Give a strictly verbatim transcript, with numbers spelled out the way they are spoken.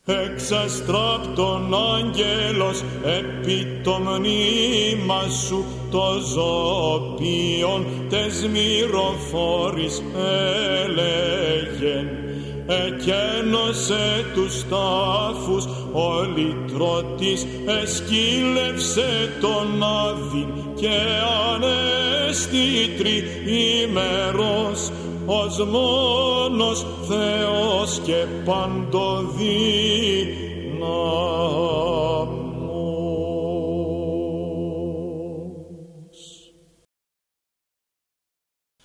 εξαστράπτων άγγελος επί το μνήμα σου το ζωπίον τες μυροφόρης έλεγεν. Εκένωσε τους τάφους, ο λυτρωτής εσκύλευσε τον άδειν και ανέστη τριήμερος, ως μόνος Θεός και παντοδύναμος.